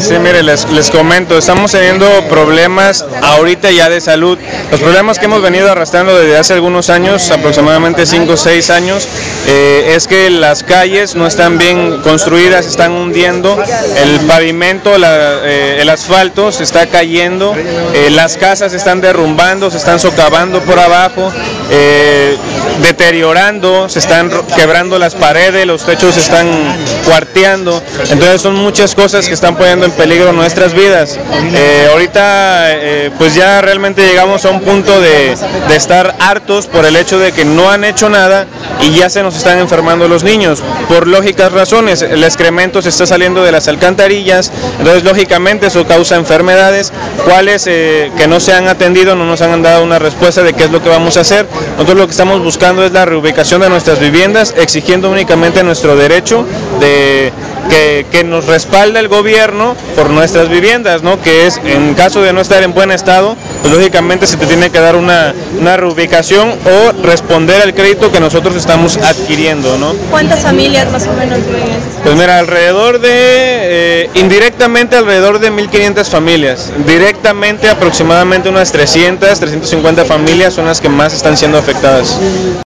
Sí, mire, les comento, estamos teniendo problemas ahorita ya de salud. Los problemas que hemos venido arrastrando desde hace algunos años, aproximadamente 5 o 6 años, es que las calles no están bien construidas, se están hundiendo, el pavimento, el asfalto se está cayendo, las casas se están derrumbando, se están socavando por abajo, deteriorando, se están quebrando las paredes, los techos se están cuarteando. Entonces son muchas cosas que están poniendo en peligro nuestras vidas. Ahorita pues ya realmente llegamos a un punto de estar hartos por el hecho de que no han hecho nada y ya se nos están enfermando los niños, por lógicas razones. El excremento se está saliendo de las alcantarillas, entonces lógicamente eso causa enfermedades, cuales que no se han atendido, no nos han dado una respuesta de qué es lo que vamos a hacer. Nosotros lo que estamos buscando es la reubicación de nuestras viviendas, exigiendo únicamente nuestro derecho de que nos respalda el gobierno por nuestras viviendas, ¿no? Que es, en caso de no estar en buen estado, pues lógicamente se te tiene que dar una reubicación o responder al crédito que nosotros estamos adquiriendo, ¿no? ¿Cuántas familias más o menos viven? Pues mira, indirectamente alrededor de 1.500 familias, directamente aproximadamente unas 350 familias son las que más están siendo afectadas.